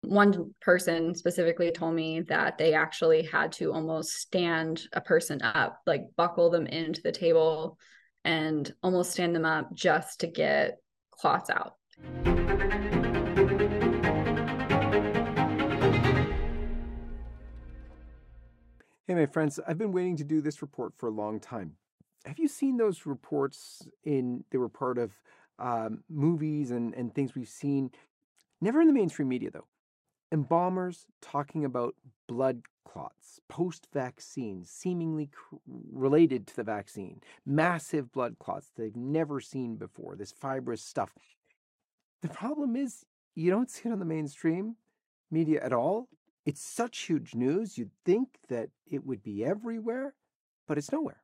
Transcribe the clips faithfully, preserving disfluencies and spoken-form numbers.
one person specifically told me that they actually had to almost stand a person up, like buckle them into the table and almost stand them up just to get clots out. Hey, my friends, I've been waiting to do this report for a long time. Have you seen those reports in, they were part of um, movies and, and things we've seen? Never in the mainstream media, though. Embalmers talking about blood clots, post-vaccine, seemingly cr- related to the vaccine, massive blood clots they've never seen before, this fibrous stuff. The problem is you don't see it on the mainstream media at all. It's such huge news, you'd think that it would be everywhere, but it's nowhere.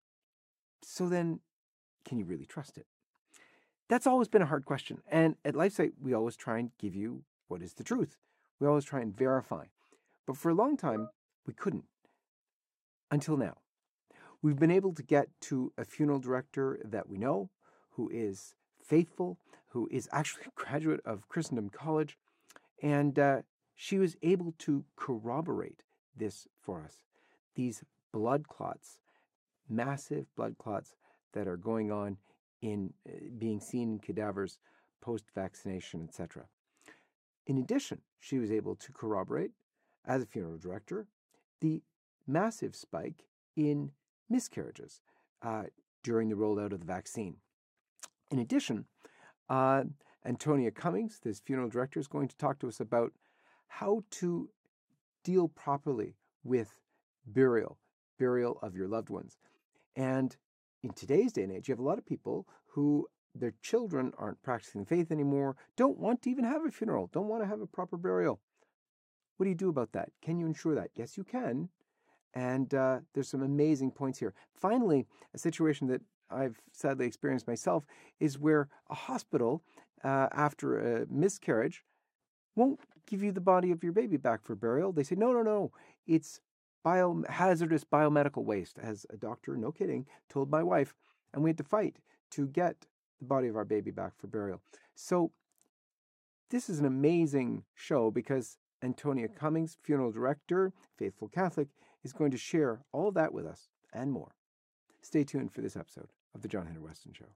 So then, can you really trust it? That's always been a hard question. And at LifeSite, we always try and give you what is the truth. We always try and verify. But for a long time, we couldn't. Until now. We've been able to get to a funeral director that we know, who is faithful, who is actually a graduate of Christendom College, and uh, she was able to corroborate this for us. These blood clots, massive blood clots that are going on in uh, being seen in cadavers post-vaccination, et cetera. In addition, she was able to corroborate, as a funeral director, the massive spike in miscarriages uh, during the rollout of the vaccine. In addition, uh, Antonia Cummings, this funeral director, is going to talk to us about how to deal properly with burial, burial of your loved ones. And in today's day and age, you have a lot of people who their children aren't practicing faith anymore, don't want to even have a funeral, don't want to have a proper burial. What do you do about that? Can you ensure that? Yes, you can. And uh, there's some amazing points here. Finally, a situation that I've sadly experienced myself is where a hospital, uh, after a miscarriage, won't give you the body of your baby back for burial. They say, no, no, no, it's biohazardous biomedical waste, as a doctor, no kidding, told my wife. And we had to fight to get the body of our baby back for burial. So this is an amazing show because Antonia Cummings, funeral director, faithful Catholic, is going to share all of that with us and more. Stay tuned for this episode of The John Henry Weston Show.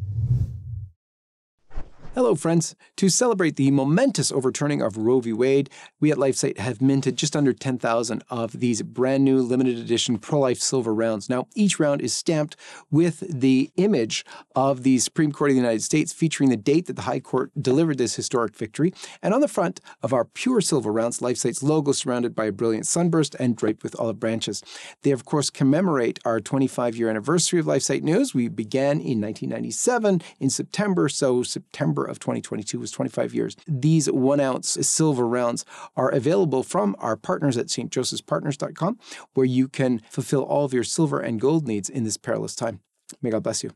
Hello, friends. To celebrate the momentous overturning of Roe v. Wade, we at LifeSite have minted just under ten thousand of these brand new limited edition pro-life silver rounds. Now, each round is stamped with the image of the Supreme Court of the United States, featuring the date that the High Court delivered this historic victory. And on the front of our pure silver rounds, LifeSite's logo surrounded by a brilliant sunburst and draped with olive branches. They, of course, commemorate our twenty-five year anniversary of LifeSite News. We began in nineteen ninety-seven in September, so September of twenty twenty-two was twenty-five years. These one ounce silver rounds are available from our partners at S T Joseph's Partners dot com, where you can fulfill all of your silver and gold needs in this perilous time. May God bless you.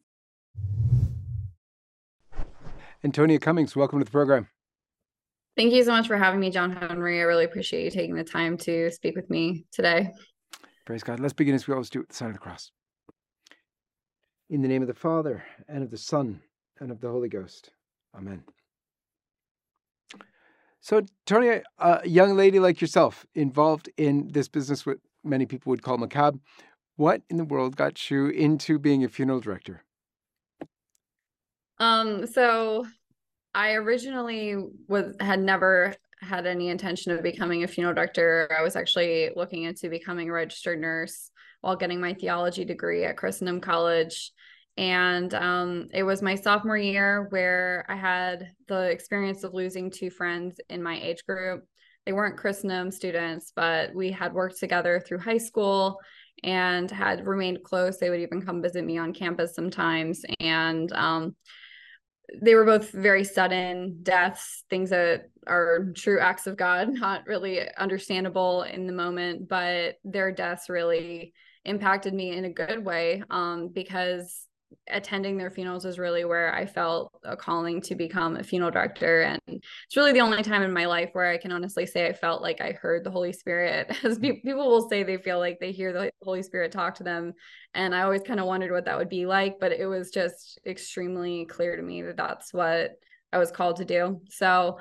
Antonia Cummings, welcome to the program. Thank you so much for having me, John Henry. I really appreciate you taking the time to speak with me today. Praise God. Let's begin as we always do at the sign of the cross. In the name of the Father, and of the Son, and of the Holy Ghost. Amen. So, Tony, a young lady like yourself, involved in this business, what many people would call macabre, what in the world got you into being a funeral director? Um, so I originally was had never had any intention of becoming a funeral director. I was actually looking into becoming a registered nurse while getting my theology degree at Christendom College. And um, it was my sophomore year where I had the experience of losing two friends in my age group. They weren't Christendom students, but we had worked together through high school and had remained close. They would even come visit me on campus sometimes. And um, they were both very sudden deaths, things that are true acts of God, not really understandable in the moment, but their deaths really impacted me in a good way um, because attending their funerals is really where I felt a calling to become a funeral director. And it's really the only time in my life where I can honestly say I felt like I heard the Holy Spirit. As people will say they feel like they hear the Holy Spirit talk to them. And I always kind of wondered what that would be like, but it was just extremely clear to me that that's what I was called to do. So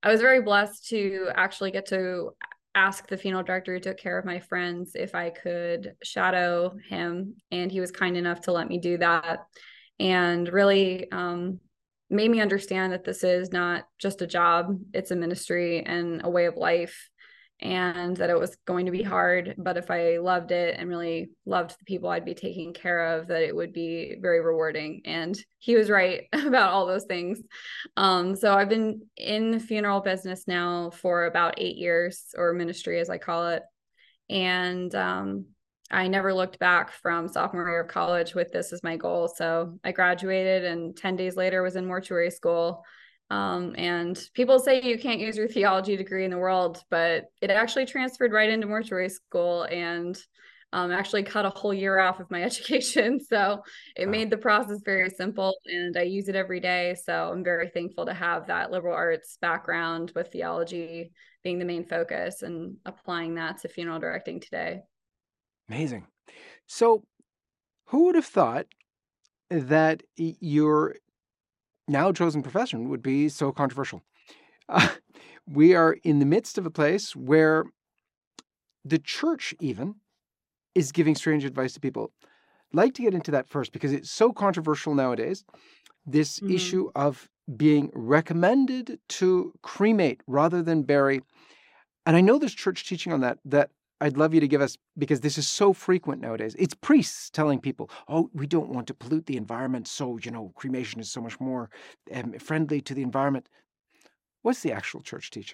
I was very blessed to actually get to ask the funeral director who took care of my friends if I could shadow him. And he was kind enough to let me do that, and really um, made me understand that this is not just a job, it's a ministry and a way of life, and that it was going to be hard. But if I loved it and really loved the people I'd be taking care of, that it would be very rewarding. And he was right about all those things. Um, so I've been in the funeral business now for about eight years, or ministry as I call it. And um, I never looked back from sophomore year of college with this as my goal. So I graduated, and ten days later was in mortuary school. Um, and people say you can't use your theology degree in the world, but it actually transferred right into mortuary school, and um, actually cut a whole year off of my education. So it Wow. made the process very simple, and I use it every day. So I'm very thankful to have that liberal arts background with theology being the main focus and applying that to funeral directing today. Amazing. So, who would have thought that your now chosen profession would be so controversial? Uh, we are in the midst of a place where the church even is giving strange advice to people. I'd like to get into that first because it's so controversial nowadays. This mm-hmm. issue of being recommended to cremate rather than bury. And I know there's church teaching on that that I'd love you to give us, because this is so frequent nowadays. It's priests telling people, oh, we don't want to pollute the environment, so, you know, cremation is so much more um, friendly to the environment. What's the actual church teaching?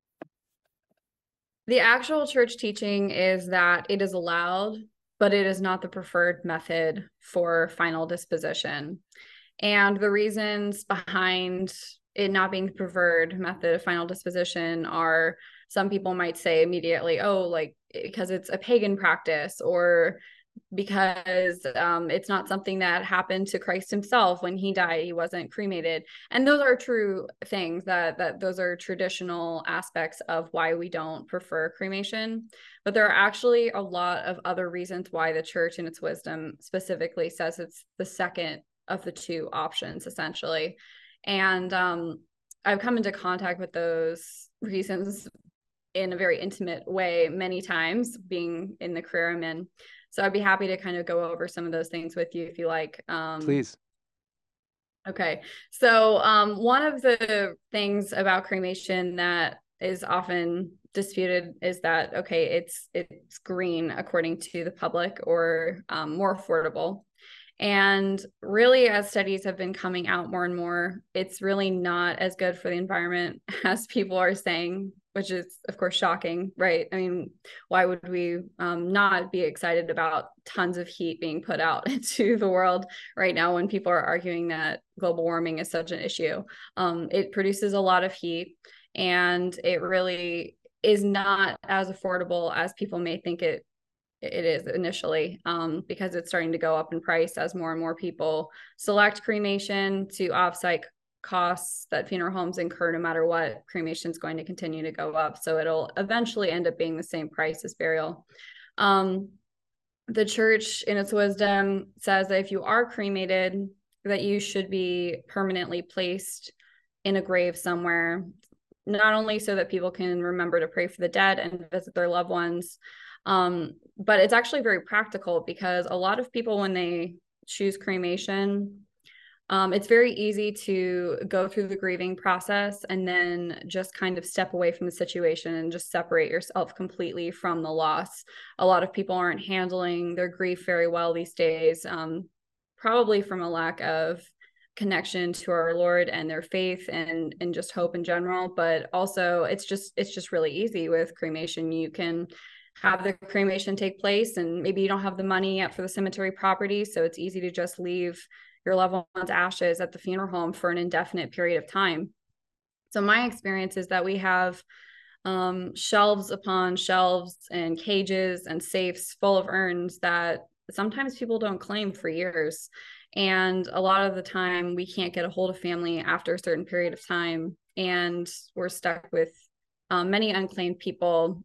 The actual church teaching is that it is allowed, but it is not the preferred method for final disposition. And the reasons behind it not being the preferred method of final disposition are, some people might say immediately, oh, like because it's a pagan practice, or because um, it's not something that happened to Christ himself. When he died, he wasn't cremated. And those are true things, that that those are traditional aspects of why we don't prefer cremation. But there are actually a lot of other reasons why the church in its wisdom specifically says it's the second of the two options, essentially. And um, I've come into contact with those reasons in a very intimate way many times, being in the career I'm in. So I'd be happy to kind of go over some of those things with you if you like. Um, Please. Okay. So um, one of the things about cremation that is often disputed is that, okay, it's it's green according to the public, or um, more affordable. And really, as studies have been coming out more and more, it's really not as good for the environment as people are saying, which is, of course, shocking, right? I mean, why would we um, not be excited about tons of heat being put out into the world right now when people are arguing that global warming is such an issue? Um, it produces a lot of heat, and it really is not as affordable as people may think it it is initially, um, because it's starting to go up in price as more and more people select cremation to offsite costs that funeral homes incur. No matter what, cremation is going to continue to go up. So it'll eventually end up being the same price as burial. Um, the church in its wisdom says that if you are cremated, that you should be permanently placed in a grave somewhere, not only so that people can remember to pray for the dead and visit their loved ones, Um, but it's actually very practical, because a lot of people, when they choose cremation, um, it's very easy to go through the grieving process and then just kind of step away from the situation and just separate yourself completely from the loss. A lot of people aren't handling their grief very well these days, um, probably from a lack of connection to our Lord and their faith, and and just hope in general. But also, it's just it's just really easy with cremation. You can have the cremation take place, and maybe you don't have the money yet for the cemetery property, so it's easy to just leave your loved one's ashes at the funeral home for an indefinite period of time. So my experience is that we have um, shelves upon shelves and cages and safes full of urns that sometimes people don't claim for years. And a lot of the time we can't get a hold of family after a certain period of time, and we're stuck with um, many unclaimed people.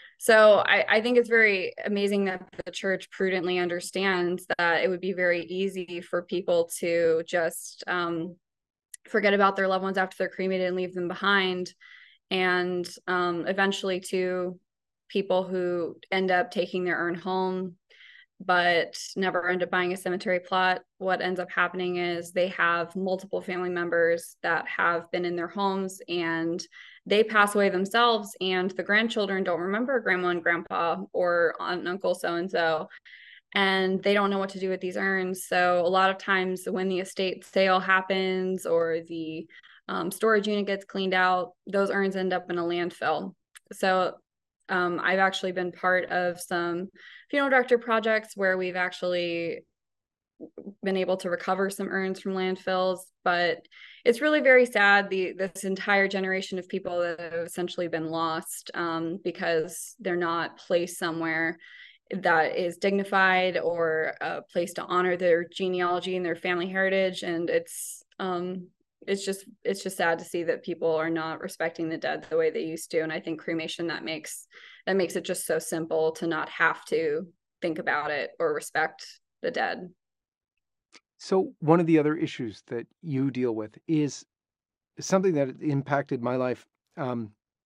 So I, I think it's very amazing that the church prudently understands that it would be very easy for people to just um, forget about their loved ones after they're cremated and leave them behind. and um, eventually to people who end up taking their urn home but never end up buying a cemetery plot. What ends up happening is they have multiple family members that have been in their homes and they pass away themselves, and the grandchildren don't remember grandma and grandpa or aunt and uncle so and so, and they don't know what to do with these urns. So a lot of times when the estate sale happens or the um, storage unit gets cleaned out, those urns end up in a landfill. So um, I've actually been part of some funeral director projects where we've actually been able to recover some urns from landfills, but it's really very sad, the this entire generation of people that have essentially been lost um, because they're not placed somewhere that is dignified or a place to honor their genealogy and their family heritage. And it's um it's just it's just sad to see that people are not respecting the dead the way they used to. And I think cremation, that makes that makes it just so simple to not have to think about it or respect the dead. So one of the other issues that you deal with is something that impacted my life. Um,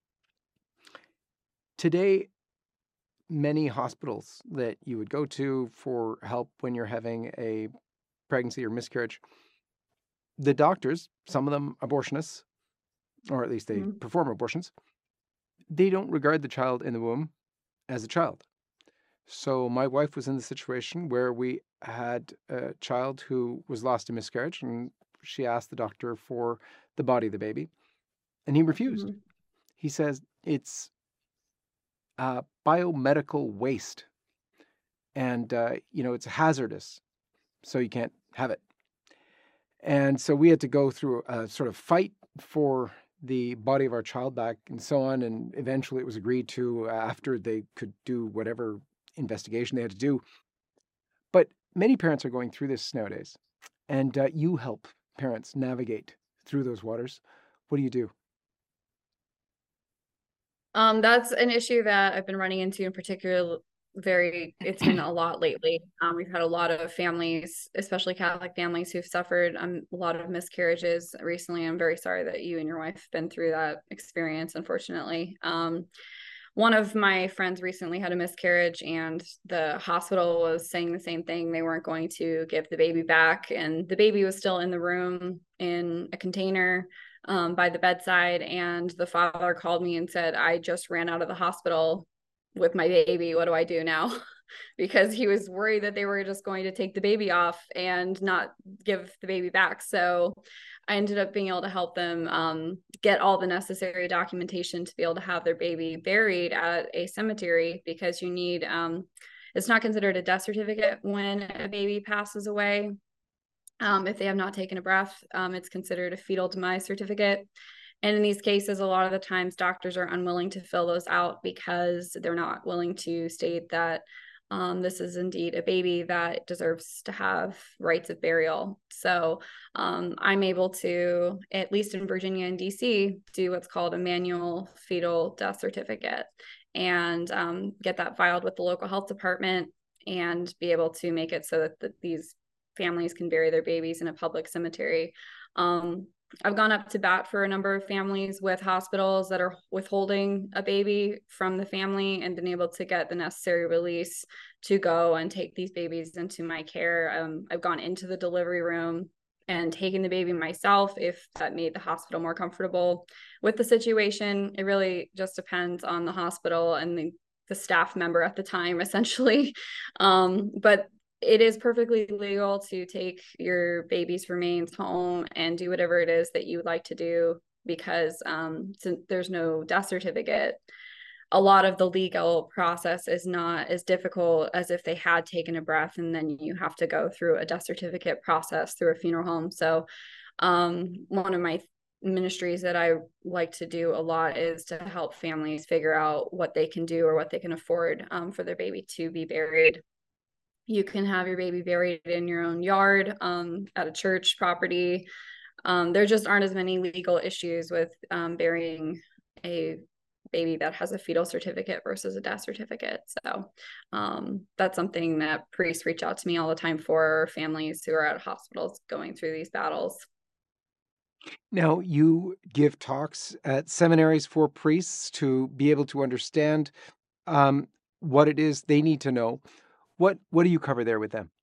today, many hospitals that you would go to for help when you're having a pregnancy or miscarriage, the doctors, some of them abortionists, or at least they Mm-hmm. perform abortions, they don't regard the child in the womb as a child. So my wife was in the situation where we had a child who was lost in miscarriage, and she asked the doctor for the body of the baby, and he refused. Mm-hmm. He says it's uh, biomedical waste, and uh, you know it's hazardous, so you can't have it. And so we had to go through a sort of fight for the body of our child back and so on. And eventually it was agreed to after they could do whatever investigation they had to do. But many parents are going through this nowadays, and uh, you help parents navigate through those waters. What do you do? Um, that's an issue that I've been running into in particular. Very, it's been a lot lately. Um, we've had a lot of families, especially Catholic families, who've suffered um, a lot of miscarriages recently. I'm very sorry that you and your wife have been through that experience, unfortunately. Um, one of my friends recently had a miscarriage, and the hospital was saying the same thing. They weren't going to give the baby back, and the baby was still in the room in a container um, by the bedside. And the father called me and said, I just ran out of the hospital with my baby. What do I do now? Because he was worried that they were just going to take the baby off and not give the baby back. So I ended up being able to help them um, get all the necessary documentation to be able to have their baby buried at a cemetery, because you need, um, it's not considered a death certificate when a baby passes away. Um, if they have not taken a breath, um, it's considered a fetal demise certificate. And in these cases, a lot of the times doctors are unwilling to fill those out because they're not willing to state that um, this is indeed a baby that deserves to have rights of burial. So um, I'm able to, at least in Virginia and D C, do what's called a manual fetal death certificate, and um, get that filed with the local health department and be able to make it so that the, these families can bury their babies in a public cemetery. Um, I've gone up to bat for a number of families with hospitals that are withholding a baby from the family, and been able to get the necessary release to go and take these babies into my care. Um, I've gone into the delivery room and taken the baby myself if that made the hospital more comfortable with the situation. It really just depends on the hospital and the, the staff member at the time, essentially. Um, but it is perfectly legal to take your baby's remains home and do whatever it is that you would like to do, because um, since there's no death certificate, a lot of the legal process is not as difficult as if they had taken a breath, and then you have to go through a death certificate process through a funeral home. So um, one of my ministries that I like to do a lot is to help families figure out what they can do or what they can afford um, for their baby to be buried. You can have your baby buried in your own yard, um, at a church property. Um, there just aren't as many legal issues with um, burying a baby that has a fetal certificate versus a death certificate. So um, that's something that priests reach out to me all the time for, families who are at hospitals going through these battles. Now, you give talks at seminaries for priests to be able to understand um, what it is they need to know. What what do you cover there with them?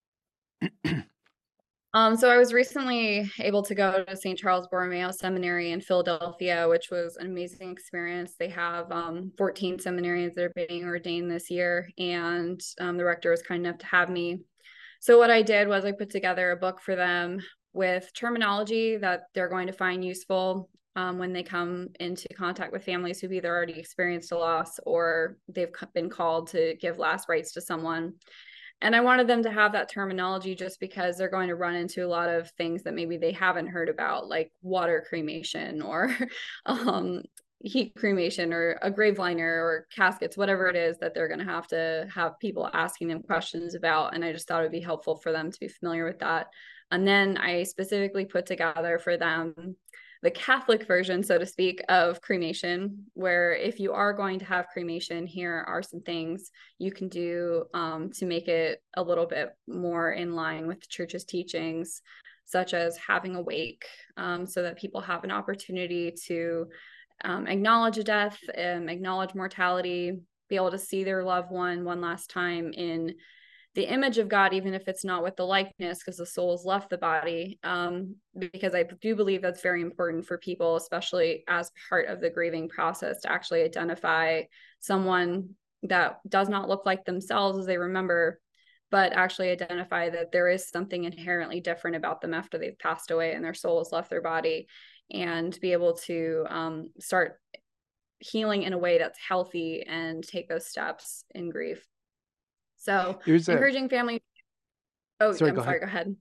Um, so I was recently able to go to Saint Charles Borromeo Seminary in Philadelphia, which was an amazing experience. They have um, fourteen seminarians that are being ordained this year, and um, the rector was kind enough to have me. So what I did was I put together a book for them with terminology that they're going to find useful um, when they come into contact with families who've either already experienced a loss or they've been called to give last rites to someone. And I wanted them to have that terminology just because they're going to run into a lot of things that maybe they haven't heard about, like water cremation or um, heat cremation or a grave liner or caskets, whatever it is that they're going to have to have people asking them questions about. And I just thought it would be helpful for them to be familiar with that. And then I specifically put together for them the Catholic version, so to speak, of cremation, where if you are going to have cremation, here are some things you can do um, to make it a little bit more in line with the church's teachings, such as having a wake um, so that people have an opportunity to um, acknowledge a death, um, acknowledge mortality, be able to see their loved one one last time in the image of God, even if it's not with the likeness, because the soul has left the body. Um, because I do believe that's very important for people, especially as part of the grieving process, to actually identify someone that does not look like themselves as they remember, but actually identify that there is something inherently different about them after they've passed away and their soul has left their body, and be able to um, start healing in a way that's healthy and take those steps in grief. So There's a encouraging families. Oh, sorry, I'm go ahead. sorry, go ahead.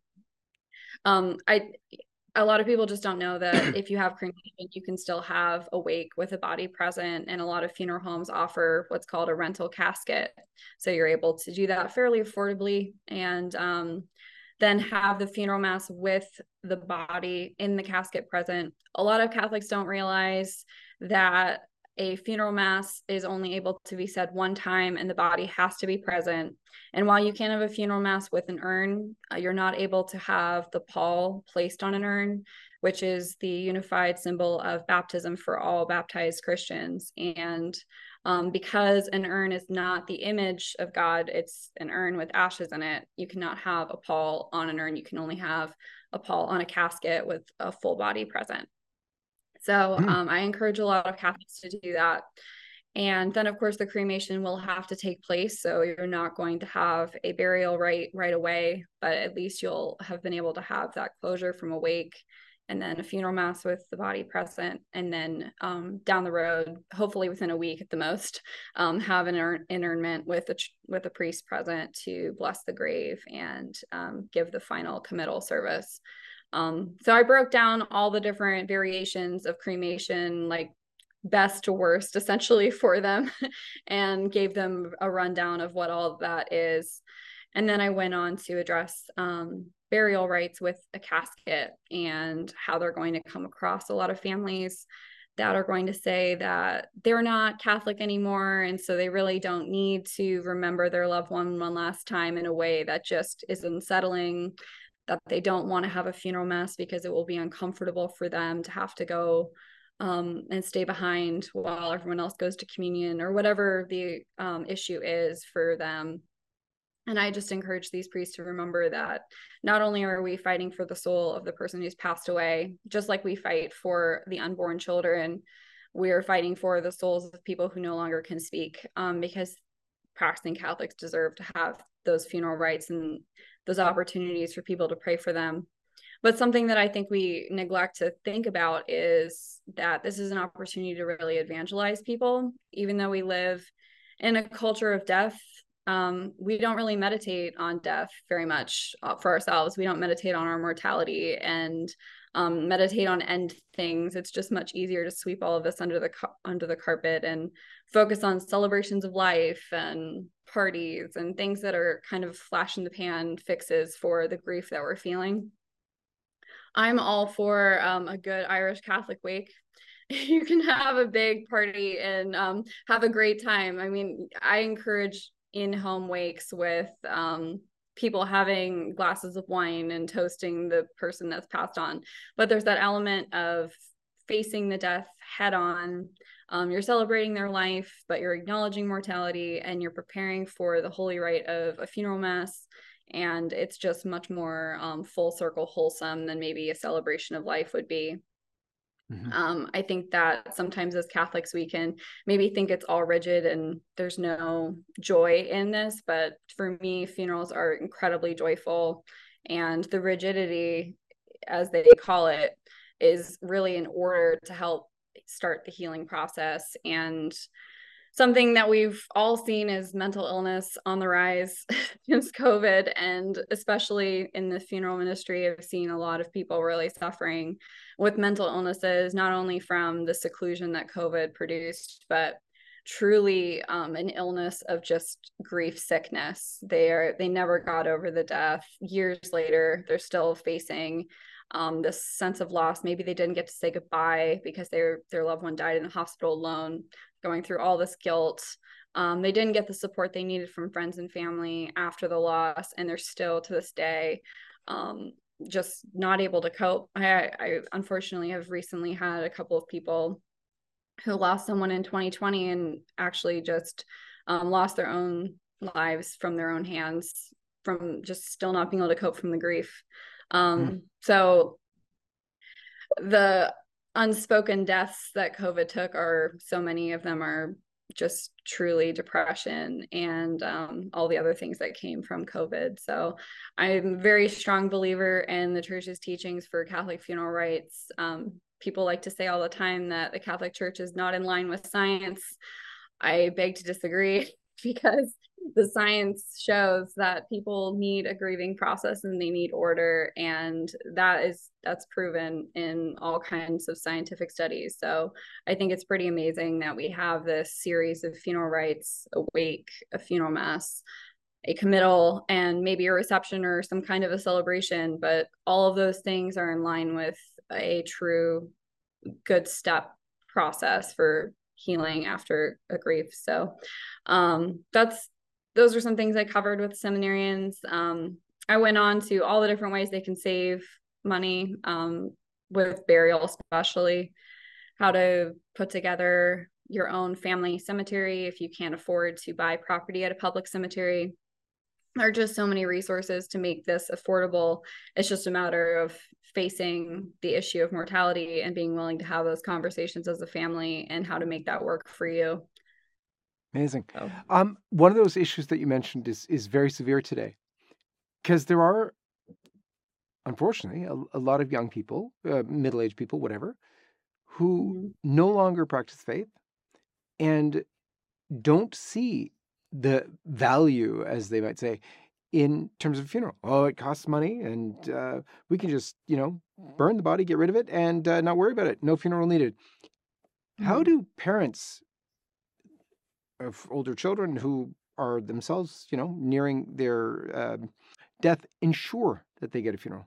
Um, I a lot of people just don't know that if you have cremation, you can still have a wake with a body present, and a lot of funeral homes offer what's called a rental casket. So you're able to do that fairly affordably, and um, then have the funeral mass with the body in the casket present. A lot of Catholics don't realize that a funeral mass is only able to be said one time and the body has to be present. And while you can have a funeral mass with an urn, uh, you're not able to have the pall placed on an urn, which is the unified symbol of baptism for all baptized Christians. And um, because an urn is not the image of God, it's an urn with ashes in it. You cannot have a pall on an urn. You can only have a pall on a casket with a full body present. So um, I encourage a lot of Catholics to do that. And then, of course, the cremation will have to take place. So you're not going to have a burial right right away, but at least you'll have been able to have that closure from a wake, and then a funeral mass with the body present. And then um, down the road, hopefully within a week at the most, um, have an inter- interment with a, with a priest present to bless the grave and um, give the final committal service. Um, so I broke down all the different variations of cremation, like best to worst, essentially, for them, and gave them a rundown of what all of that is. And then I went on to address um, burial rites with a casket and how they're going to come across a lot of families that are going to say that they're not Catholic anymore. And so they really don't need to remember their loved one one last time in a way that just is unsettling, that they don't want to have a funeral mass because it will be uncomfortable for them to have to go um, and stay behind while everyone else goes to communion, or whatever the um, issue is for them. And I just encourage these priests to remember that not only are we fighting for the soul of the person who's passed away, just like we fight for the unborn children, we are fighting for the souls of people who no longer can speak, um, because practicing Catholics deserve to have those funeral rites and those opportunities for people to pray for them. But something that I think we neglect to think about is that this is an opportunity to really evangelize people. Even though we live in a culture of death, um, we don't really meditate on death very much for ourselves. We don't meditate on our mortality and um, meditate on end things. It's just much easier to sweep all of this under the under the carpet and focus on celebrations of life and parties and things that are kind of flash in the pan fixes for the grief that we're feeling. I'm all for um, a good Irish Catholic wake. You can have a big party and um, have a great time. I mean, I encourage in-home wakes with um, people having glasses of wine and toasting the person that's passed on, but there's that element of facing the death head on. Um, you're celebrating their life, but you're acknowledging mortality, and you're preparing for the holy rite of a funeral mass. And it's just much more um, full circle wholesome than maybe a celebration of life would be. Mm-hmm. Um, I think that sometimes as Catholics, we can maybe think it's all rigid and there's no joy in this. But for me, funerals are incredibly joyful. And the rigidity, as they call it, is really in order to help start the healing process. And something that we've all seen is mental illness on the rise since COVID. And especially in the funeral ministry, I've seen a lot of people really suffering with mental illnesses, not only from the seclusion that COVID produced, but truly um, an illness of just grief sickness. They are, they never got over the death. Years later, they're still facing um, this sense of loss. Maybe they didn't get to say goodbye because their, their loved one died in the hospital alone, going through all this guilt. Um, they didn't get the support they needed from friends and family after the loss, and they're still to this day um, just not able to cope. I, I unfortunately have recently had a couple of people who lost someone in twenty twenty and actually just um, lost their own lives from their own hands, from just still not being able to cope from the grief. Um, mm. So the unspoken deaths that COVID took are, so many of them are just truly depression and um, all the other things that came from COVID. So I'm a very strong believer in the church's teachings for Catholic funeral rites. Um, people like to say all the time that the Catholic Church is not in line with science. I beg to disagree, because the science shows that people need a grieving process and they need order, and that is that's proven in all kinds of scientific studies. So I think it's pretty amazing that we have this series of funeral rites: a wake, a funeral mass, a committal, and maybe a reception or some kind of a celebration. But all of those things are in line with a true good step process for healing after a grief. So um, that's those are some things I covered with seminarians. Um, I went on to all the different ways they can save money um, with burial, especially how to put together your own family cemetery if you can't afford to buy property at a public cemetery. There are just so many resources to make this affordable. It's just a matter of facing the issue of mortality and being willing to have those conversations as a family and how to make that work for you. Amazing. Oh. Um, one of those issues that you mentioned is is very severe today, because there are, unfortunately, a, a lot of young people, uh, middle-aged people, whatever, who mm-hmm. no longer practice faith and don't see the value, as they might say, in terms of a funeral. Oh, it costs money, and uh, we can just, you know, burn the body, get rid of it, and uh, not worry about it. No funeral needed. Mm-hmm. How do parents of older children who are themselves, you know, nearing their uh, death ensure that they get a funeral?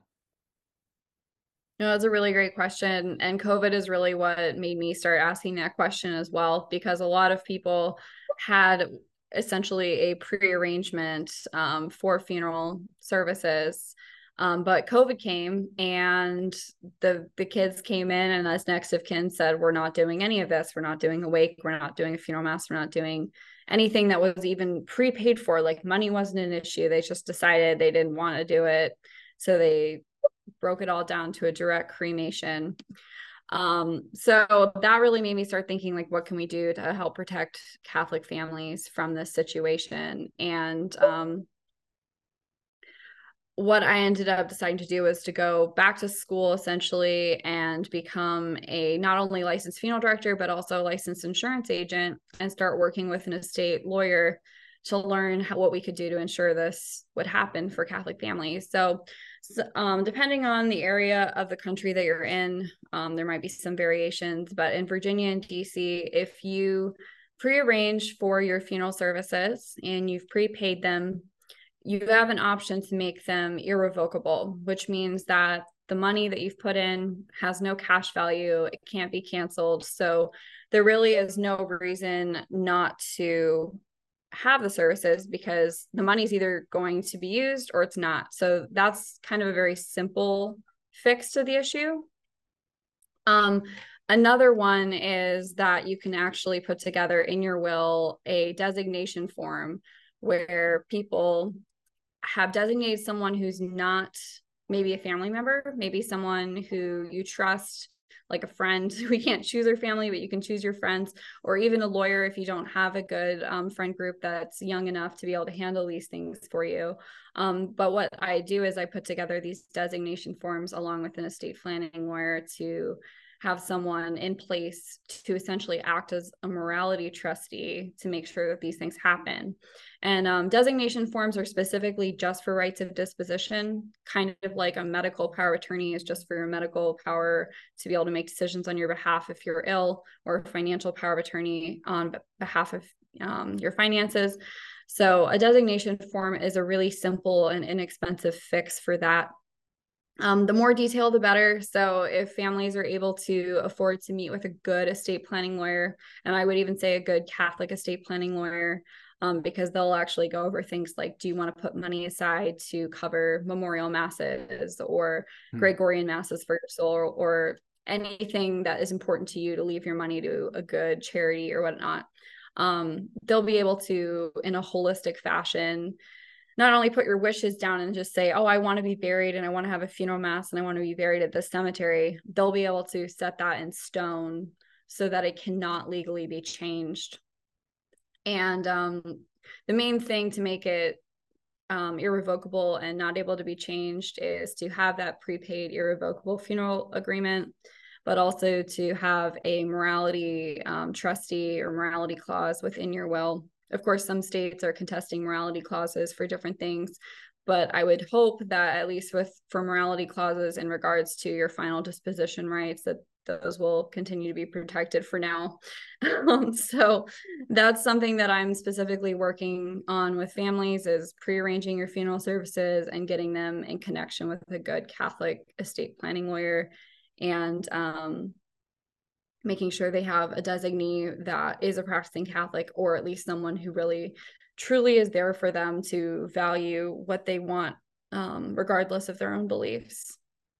No, that's a really great question. And COVID is really what made me start asking that question as well, because a lot of people had essentially a pre-arrangement um, for funeral services. Um, but COVID came, and the the kids came in, and as next of kin said, we're not doing any of this. We're not doing a wake. We're not doing a funeral mass. We're not doing anything that was even prepaid for. Like, money wasn't an issue. They just decided they didn't want to do it. So they broke it all down to a direct cremation. Um, so that really made me start thinking, like, what can we do to help protect Catholic families from this situation? And um, what I ended up deciding to do was to go back to school essentially and become a not only licensed funeral director, but also licensed insurance agent, and start working with an estate lawyer to learn how, what we could do to ensure this would happen for Catholic families. So, so um, depending on the area of the country that you're in, um, there might be some variations, but in Virginia and D C, if you pre-arrange for your funeral services and you've prepaid them, you have an option to make them irrevocable, which means that the money that you've put in has no cash value. It can't be canceled. So there really is no reason not to have the services because the money's either going to be used or it's not. So that's kind of a very simple fix to the issue. Um, another one is that you can actually put together in your will a designation form where people have designated someone who's not maybe a family member, maybe someone who you trust, like a friend. We can't choose our family, but you can choose your friends, or even a lawyer if you don't have a good um, friend group that's young enough to be able to handle these things for you. Um, but what I do is I put together these designation forms along with an estate planning lawyer to have someone in place to essentially act as a morality trustee to make sure that these things happen. And um, designation forms are specifically just for rights of disposition, kind of like a medical power of attorney is just for your medical power to be able to make decisions on your behalf if you're ill, or financial power of attorney on behalf of um, your finances. So a designation form is a really simple and inexpensive fix for that. Um, the more detailed, the better. So if families are able to afford to meet with a good estate planning lawyer, and I would even say a good Catholic estate planning lawyer, um, because they'll actually go over things like, do you want to put money aside to cover memorial masses or hmm. Gregorian masses for your soul, or, or anything that is important to you to leave your money to a good charity or whatnot. Um, they'll be able to, in a holistic fashion, not only put your wishes down and just say, oh, I want to be buried and I want to have a funeral mass and I want to be buried at this cemetery. They'll be able to set that in stone so that it cannot legally be changed. And um, the main thing to make it um, irrevocable and not able to be changed is to have that prepaid irrevocable funeral agreement, but also to have a morality um, trustee or morality clause within your will. Of course, some states are contesting morality clauses for different things, but I would hope that at least with for morality clauses in regards to your final disposition rights, that those will continue to be protected for now. um, so that's something that I'm specifically working on with families, is pre-arranging your funeral services and getting them in connection with a good Catholic estate planning lawyer, and um, making sure they have a designee that is a practicing Catholic, or at least someone who really truly is there for them to value what they want, um, regardless of their own beliefs.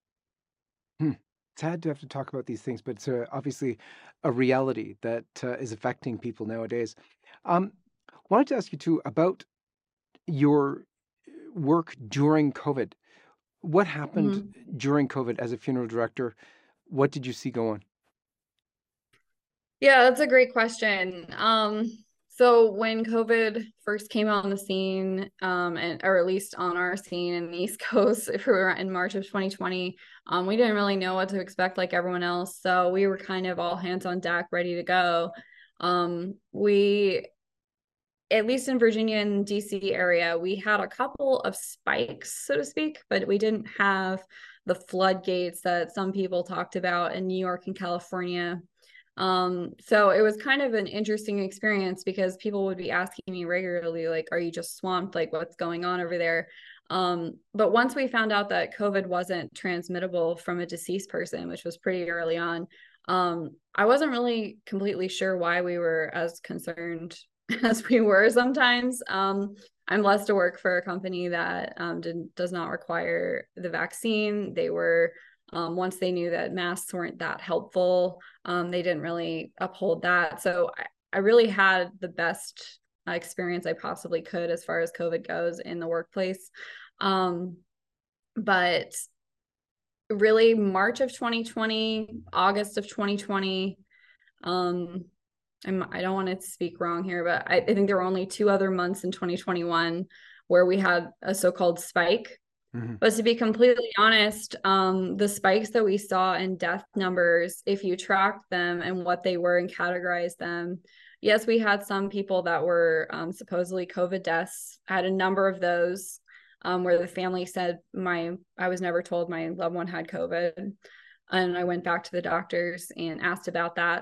Hmm. Sad to have to talk about these things, but it's uh, obviously a reality that uh, is affecting people nowadays. Um, wanted to ask you too about your work during COVID. What happened mm-hmm. during COVID as a funeral director? What did you see go on? Yeah, that's a great question. Um, so when COVID first came on the scene, um, and or at least on our scene in the East Coast, if we were in March of twenty twenty, um, we didn't really know what to expect like everyone else. So we were kind of all hands on deck, ready to go. Um, we, at least in Virginia and D C area, we had a couple of spikes, so to speak, but we didn't have the floodgates that some people talked about in New York and California. Um, so it was kind of an interesting experience because people would be asking me regularly, like, are you just swamped? Like, what's going on over there? Um, but once we found out that COVID wasn't transmittable from a deceased person, which was pretty early on, um, I wasn't really completely sure why we were as concerned as we were sometimes. Um, I'm blessed to work for a company that um, did, does not require the vaccine. They were Um, once they knew that masks weren't that helpful, um, they didn't really uphold that. So I, I really had the best experience I possibly could as far as COVID goes in the workplace. Um, but really March of twenty twenty, August of twenty twenty, um, I'm, I don't want to speak wrong here, but I, I think there were only two other months in twenty twenty-one where we had a so-called spike. Mm-hmm. But to be completely honest, um, the spikes that we saw in death numbers, if you tracked them and what they were and categorized them, yes, we had some people that were um, supposedly COVID deaths. I had a number of those um, where the family said, my, I was never told my loved one had COVID. And I went back to the doctors and asked about that.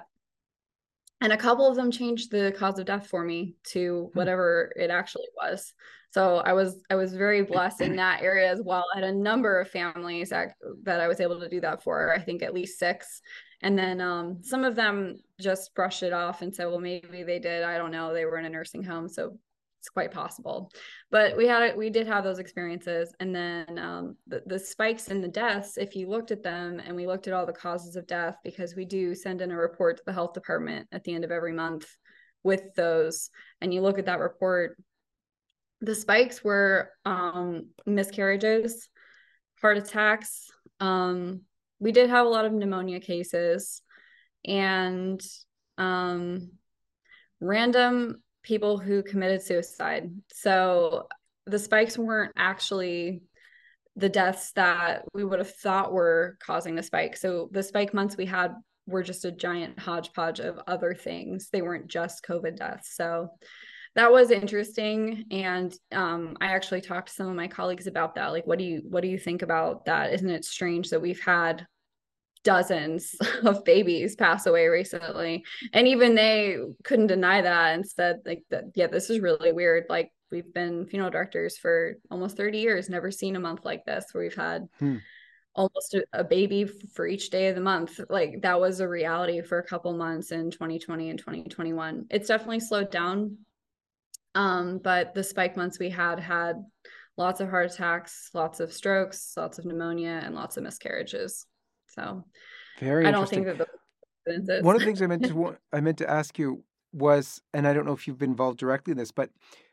And a couple of them changed the cause of death for me to whatever it actually was. So I was I was very blessed in that area as well. I had a number of families that, that I was able to do that for, I think at least six. And then um, some of them just brushed it off and said, well, maybe they did. I don't know. They were in a nursing home. So it's quite possible. But we had it, we did have those experiences. And then um, the, the spikes in the deaths, if you looked at them and we looked at all the causes of death, because we do send in a report to the health department at the end of every month with those, and you look at that report, the spikes were um, miscarriages, heart attacks. Um, we did have a lot of pneumonia cases, and um, random people who committed suicide. So the spikes weren't actually the deaths that we would have thought were causing the spike. So the spike months we had were just a giant hodgepodge of other things. They weren't just COVID deaths. So that was interesting. And um, I actually talked to some of my colleagues about that. Like, what do you, what do you think about that? Isn't it strange that we've had dozens of babies pass away recently? And even they couldn't deny that and said like that, yeah, this is really weird. Like, we've been funeral directors for almost thirty years, never seen a month like this where we've had hmm. almost a, a baby for each day of the month. Like, that was a reality for a couple months in twenty twenty and twenty twenty-one. It's definitely slowed down. Um, but the spike months we had had lots of heart attacks, lots of strokes, lots of pneumonia, and lots of miscarriages. So very I don't think that the one of the things I meant to I meant to ask you was, and I don't know if you've been involved directly in this, but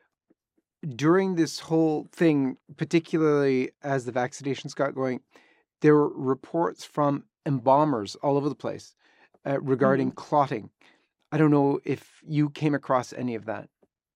during this whole thing, particularly as the vaccinations got going, there were reports from embalmers all over the place uh, regarding mm-hmm. clotting. I don't know if you came across any of that.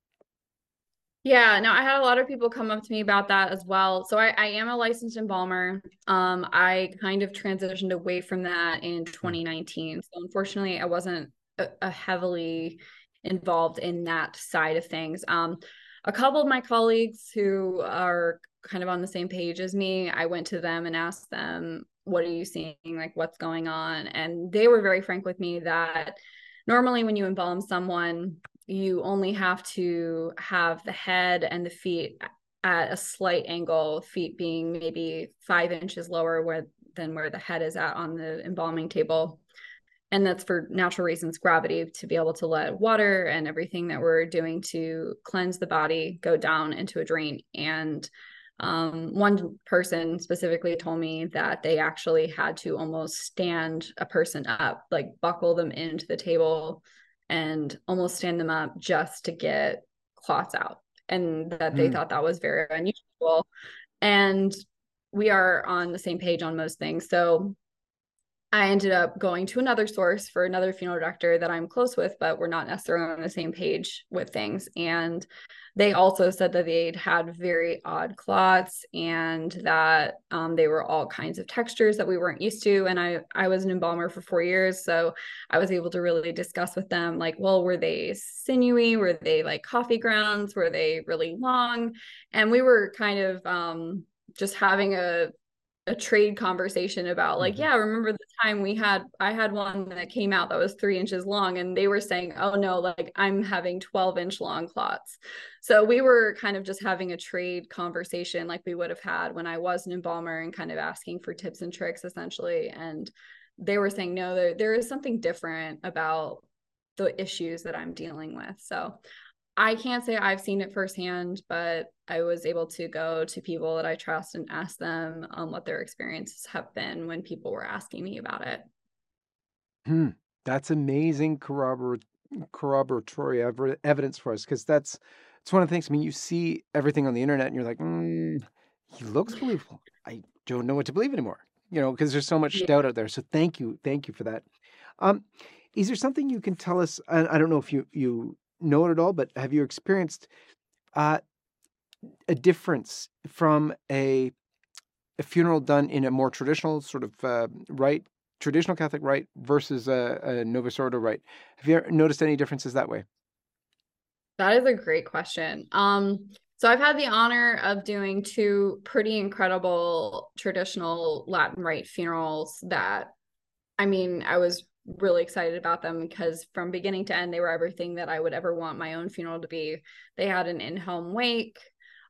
Yeah, no, I had a lot of people come up to me about that as well. So I, I am a licensed embalmer. Um, I kind of transitioned away from that in twenty nineteen. So unfortunately, I wasn't a, a heavily involved in that side of things. Um, a couple of my colleagues who are kind of on the same page as me, I went to them and asked them, what are you seeing? Like, what's going on? And they were very frank with me that normally when you embalm someone, you only have to have the head and the feet at a slight angle, feet being maybe five inches lower where, than where the head is at on the embalming table. And that's for natural reasons, gravity, to be able to let water and everything that we're doing to cleanse the body go down into a drain. And um, one person specifically told me that they actually had to almost stand a person up, like buckle them into the table and almost stand them up just to get clots out, and that they mm. thought that was very unusual. And we are on the same page on most things. So I ended up going to another source for another funeral director that I'm close with, but we're not necessarily on the same page with things. And they also said that they'd had very odd clots and that um, they were all kinds of textures that we weren't used to. And I, I was an embalmer for four years. So I was able to really discuss with them, like, well, were they sinewy? Were they like coffee grounds? Were they really long? And we were kind of um, just having a a trade conversation about like, mm-hmm. yeah, remember the time we had, I had one that came out that was three inches long, and they were saying, oh no, like I'm having twelve inch long clots. So we were kind of just having a trade conversation like we would have had when I was an embalmer, and kind of asking for tips and tricks essentially. And they were saying, no, there, there is something different about the issues that I'm dealing with. So I can't say I've seen it firsthand, but I was able to go to people that I trust and ask them um, what their experiences have been when people were asking me about it. Hmm. That's amazing corrobor- corroboratory ev- evidence for us, because that's it's one of the things. I mean, you see everything on the internet and you're like, mm, he looks believable. I don't know what to believe anymore, you know, because there's so much yeah. doubt out there. So thank you. Thank you for that. Um, is there something you can tell us? I, I don't know if you, you know it at all, but have you experienced uh, a difference from a, a funeral done in a more traditional sort of uh, rite, traditional Catholic rite versus a, a Novus Ordo rite? Have you ever noticed any differences that way? That is a great question. Um, so I've had the honor of doing two pretty incredible traditional Latin rite funerals that, I mean, I was really excited about them because from beginning to end, they were everything that I would ever want my own funeral to be. They had an in-home wake.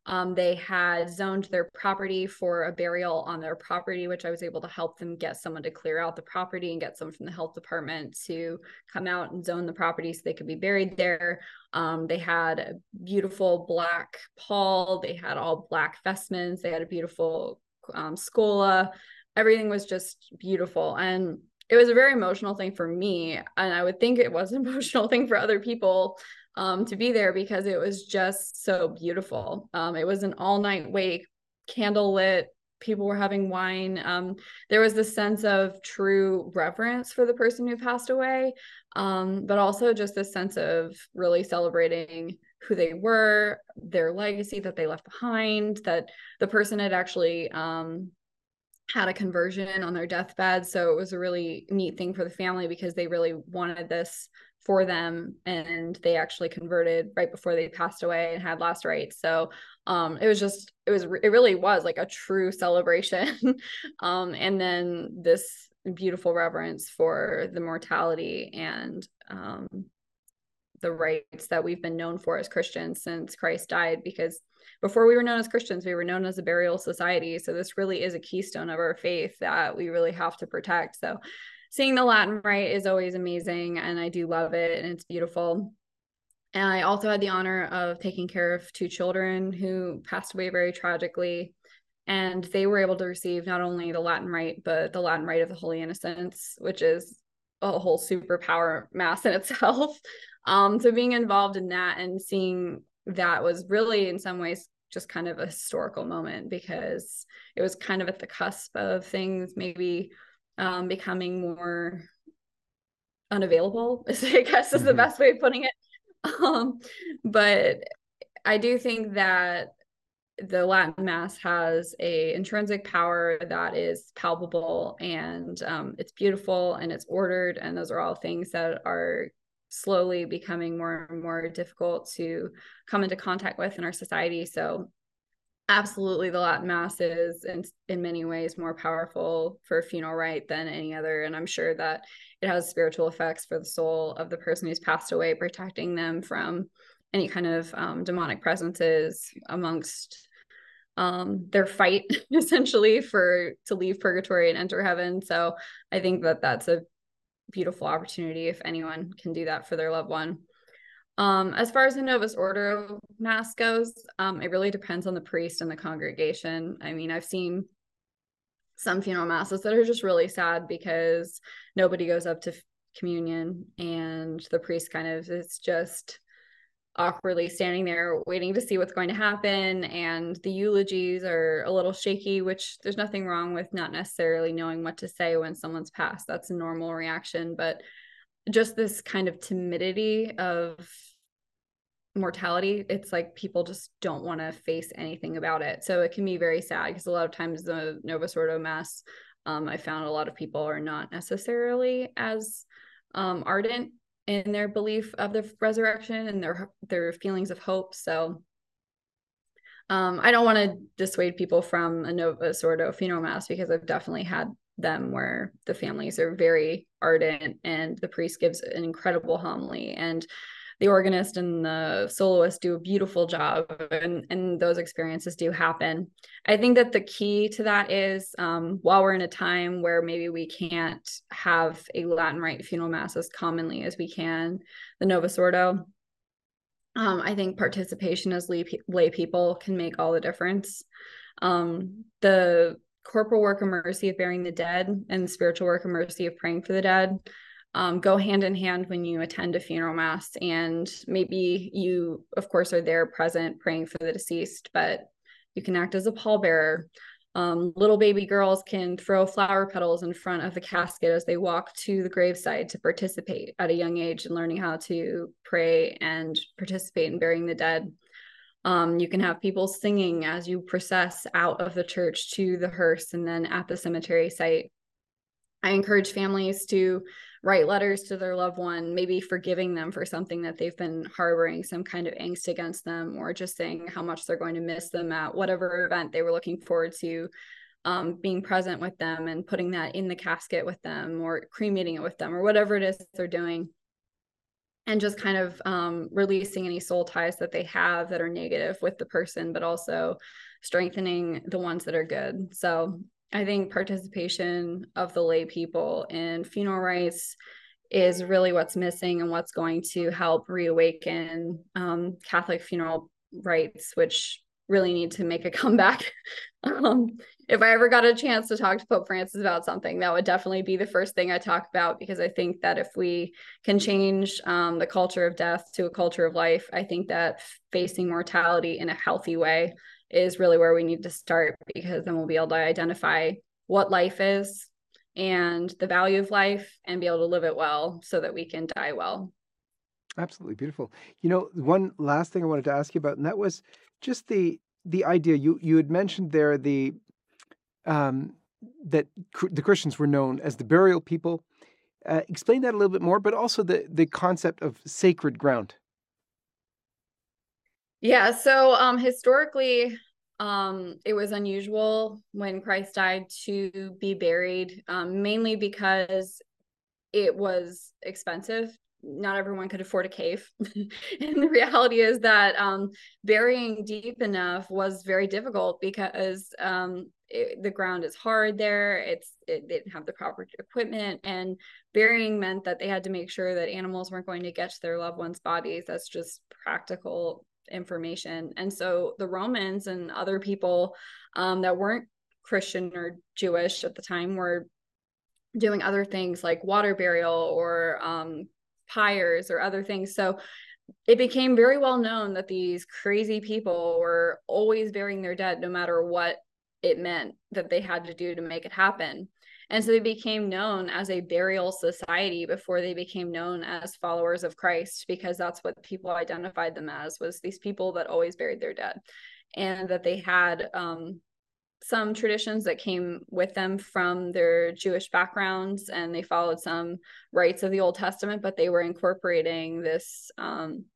Um, they had zoned their property for a burial on their property, which I was able to help them get someone to clear out the property and get someone from the health department to come out and zone the property so they could be buried there. Um, they had a beautiful black pall. They had all black vestments. They had a beautiful um, scola. Everything was just beautiful. And it was a very emotional thing for me. And I would think it was an emotional thing for other people um, to be there because it was just so beautiful. Um, it was an all night wake, candle lit. People were having wine. Um, there was this sense of true reverence for the person who passed away, um, but also just this sense of really celebrating who they were, their legacy that they left behind, that the person had actually um, had a conversion on their deathbed. So it was a really neat thing for the family because they really wanted this for them, and they actually converted right before they passed away and had last rites. So um, it was just, it was, it really was like a true celebration. um, and then this beautiful reverence for the mortality and um, the rights that we've been known for as Christians since Christ died, because before we were known as Christians, we were known as a burial society. So this really is a keystone of our faith that we really have to protect. So seeing the Latin Rite is always amazing, and I do love it, and it's beautiful. And I also had the honor of taking care of two children who passed away very tragically, and they were able to receive not only the Latin Rite, but the Latin Rite of the Holy Innocents, which is a whole superpower mass in itself. Um, so being involved in that and seeing that was really, in some ways, just kind of a historical moment, because it was kind of at the cusp of things maybe um, becoming more unavailable, I guess is the mm-hmm. best way of putting it. Um, but I do think that the Latin Mass has a intrinsic power that is palpable, and um, it's beautiful and it's ordered. And those are all things that are slowly becoming more and more difficult to come into contact with in our society. So absolutely, the Latin Mass is in, in many ways more powerful for a funeral rite than any other. And I'm sure that it has spiritual effects for the soul of the person who's passed away, protecting them from any kind of um, demonic presences amongst um, their fight, essentially, for to leave purgatory and enter heaven. So I think that that's a beautiful opportunity if anyone can do that for their loved one. Um, as far as the Novus Ordo Mass goes, um, it really depends on the priest and the congregation. I mean, I've seen some funeral masses that are just really sad because nobody goes up to communion, and the priest kind of is just awkwardly standing there waiting to see what's going to happen. And the eulogies are a little shaky, which there's nothing wrong with not necessarily knowing what to say when someone's passed. That's a normal reaction. But just this kind of timidity of mortality, it's like people just don't want to face anything about it. So it can be very sad, because a lot of times the Novus Ordo Mass, um, I found a lot of people are not necessarily as um, ardent in their belief of the resurrection and their their feelings of hope. So um, I don't want to dissuade people from a Novus Ordo funeral mass, because I've definitely had them where the families are very ardent and the priest gives an incredible homily, and the organist and the soloist do a beautiful job, and, and those experiences do happen. I think that the key to that is um, while we're in a time where maybe we can't have a Latin Rite funeral mass as commonly as we can the Novus Ordo, um, I think participation as lay, lay people can make all the difference. Um, the corporal work of mercy of burying the dead and the spiritual work of mercy of praying for the dead Um, go hand in hand when you attend a funeral mass. And maybe you, of course, are there present praying for the deceased, but you can act as a pallbearer. Um, little baby girls can throw flower petals in front of the casket as they walk to the graveside to participate at a young age in learning how to pray and participate in burying the dead. Um, you can have people singing as you process out of the church to the hearse and then at the cemetery site. I encourage families to write letters to their loved one, maybe forgiving them for something that they've been harboring some kind of angst against them, or just saying how much they're going to miss them at whatever event they were looking forward to, um, being present with them and putting that in the casket with them, or cremating it with them, or whatever it is they're doing. and just kind of um, releasing any soul ties that they have that are negative with the person, but also strengthening the ones that are good. So I think participation of the lay people in funeral rites is really what's missing and what's going to help reawaken um, Catholic funeral rites, which really need to make a comeback. um, if I ever got a chance to talk to Pope Francis about something, that would definitely be the first thing I talk about, because I think that if we can change um, the culture of death to a culture of life, I think that facing mortality in a healthy way is really where we need to start, because then we'll be able to identify what life is and the value of life and be able to live it well so that we can die well. Absolutely beautiful. You know, one last thing I wanted to ask you about, and that was just the the idea you you had mentioned there, the um, that cr- the Christians were known as the burial people. Uh, explain that a little bit more, but also the the concept of sacred ground. Yeah, so um, historically, um, it was unusual when Christ died to be buried, um, mainly because it was expensive. Not everyone could afford a cave. And the reality is that um, burying deep enough was very difficult, because um, it, the ground is hard there. It's it, they didn't have the proper equipment, and burying meant that they had to make sure that animals weren't going to get to their loved ones' bodies. That's just practical information. And so the Romans and other people um, that weren't Christian or Jewish at the time were doing other things like water burial or um, pyres or other things. So it became very well known that these crazy people were always burying their dead, no matter what it meant that they had to do to make it happen. And so they became known as a burial society before they became known as followers of Christ, because that's what people identified them as, was these people that always buried their dead, and that they had um, some traditions that came with them from their Jewish backgrounds, and they followed some rites of the Old Testament, but they were incorporating this um,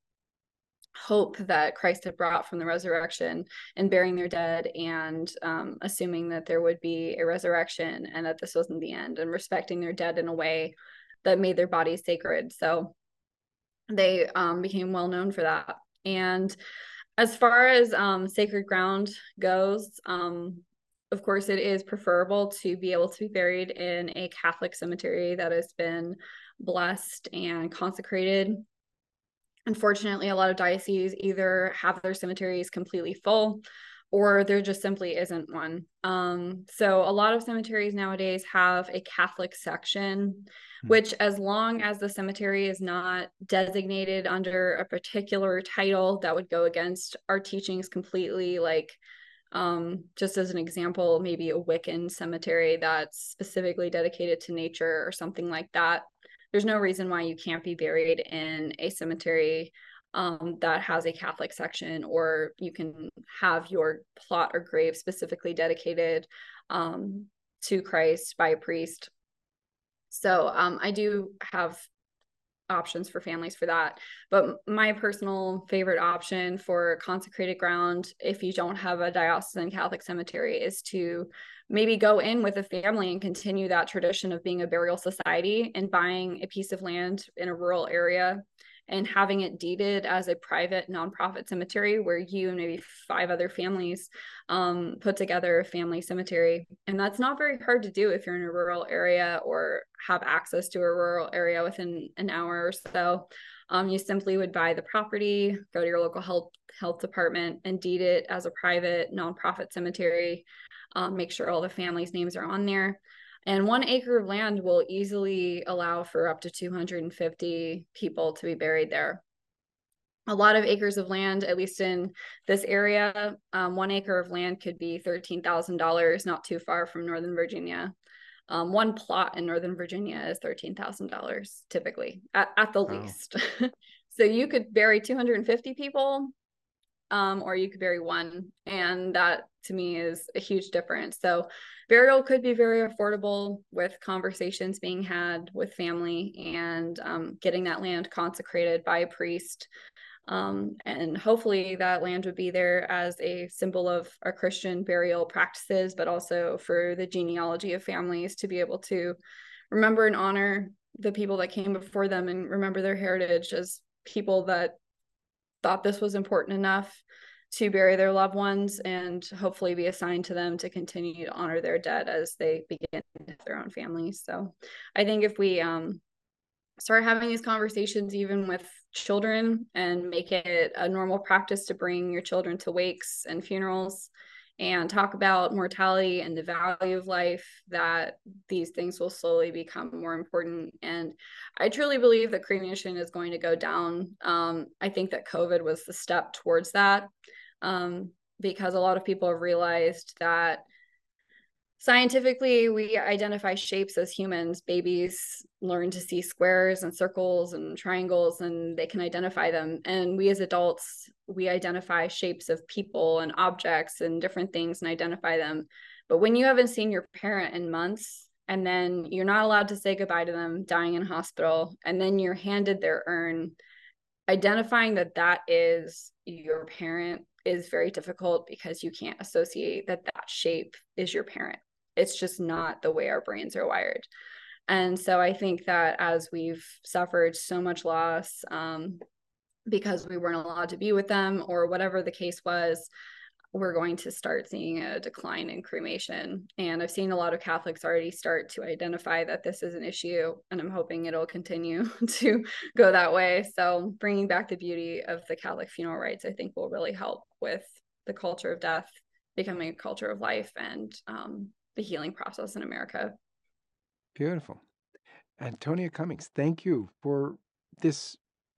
hope that Christ had brought from the resurrection, and burying their dead, and um, assuming that there would be a resurrection and that this wasn't the end, and respecting their dead in a way that made their bodies sacred. So they um, became well known for that. And as far as um, sacred ground goes, um, of course, it is preferable to be able to be buried in a Catholic cemetery that has been blessed and consecrated. Unfortunately, a lot of dioceses either have their cemeteries completely full, or there just simply isn't one. Um, so a lot of cemeteries nowadays have a Catholic section, which, as long as the cemetery is not designated under a particular title that would go against our teachings completely, like um, just as an example, maybe a Wiccan cemetery that's specifically dedicated to nature or something like that, there's no reason why you can't be buried in a cemetery um, that has a Catholic section, or you can have your plot or grave specifically dedicated um, to Christ by a priest. So um, I do have options for families for that. But my personal favorite option for consecrated ground, if you don't have a diocesan Catholic cemetery, is to maybe go in with a family and continue that tradition of being a burial society, and buying a piece of land in a rural area and having it deeded as a private nonprofit cemetery, where you and maybe five other families um, put together a family cemetery. And that's not very hard to do if you're in a rural area or have access to a rural area within an hour or so. Um, you simply would buy the property, go to your local health health department, and deed it as a private nonprofit cemetery. Um, make sure all the families' names are on there. And one acre of land will easily allow for up to two hundred fifty people to be buried there. A lot of acres of land, at least in this area, um, one acre of land could be thirteen thousand dollars, not too far from Northern Virginia. Um, one plot in Northern Virginia is thirteen thousand dollars typically, at, at the Wow. least. So you could bury two hundred fifty people, um, or you could bury one. And that to me is a huge difference. So burial could be very affordable, with conversations being had with family, and um, getting that land consecrated by a priest. Um, and hopefully that land would be there as a symbol of our Christian burial practices, but also for the genealogy of families to be able to remember and honor the people that came before them and remember their heritage as people that thought this was important enough to bury their loved ones, and hopefully be assigned to them to continue to honor their dead as they begin their own families. So I think if we um, start having these conversations even with children and make it a normal practice to bring your children to wakes and funerals and talk about mortality and the value of life, that these things will slowly become more important. And I truly believe that cremation is going to go down. Um, I think that COVID was the step towards that, um, because a lot of people have realized that scientifically, we identify shapes as humans. Babies learn to see squares and circles and triangles, and they can identify them. And we as adults, we identify shapes of people and objects and different things and identify them. But when you haven't seen your parent in months, and then you're not allowed to say goodbye to them dying in hospital, and then you're handed their urn, identifying that that is your parent is very difficult, because you can't associate that that shape is your parent. It's just not the way our brains are wired. And so I think that as we've suffered so much loss um, because we weren't allowed to be with them or whatever the case was, we're going to start seeing a decline in cremation. And I've seen a lot of Catholics already start to identify that this is an issue, and I'm hoping it'll continue to go that way. So bringing back the beauty of the Catholic funeral rites, I think, will really help with the culture of death becoming a culture of life, and um, the healing process in America. Beautiful. Antonia Cummings, thank you for this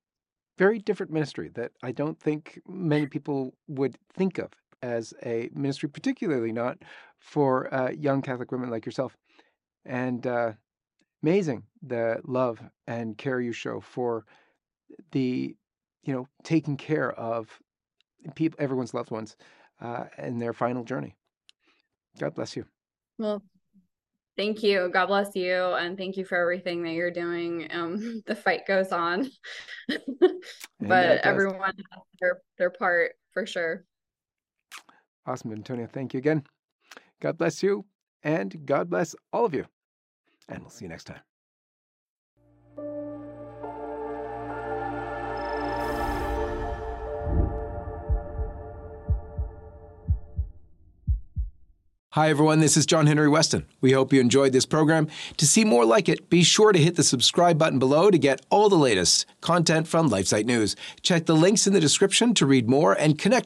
very different ministry that I don't think many people would think of as a ministry, particularly not for uh, young Catholic women like yourself. And uh, amazing the love and care you show for the, you know, taking care of people, everyone's loved ones uh, in their final journey. God bless you. Well, thank you. God bless you. And thank you for everything that you're doing. Um, the fight goes on, but everyone has their, their part for sure. Awesome, Antonia. Thank you again. God bless you, and God bless all of you. And we'll see you next time. Hi, everyone. This is John Henry Weston. We hope you enjoyed this program. To see more like it, be sure to hit the subscribe button below to get all the latest content from LifeSite News. Check the links in the description to read more and connect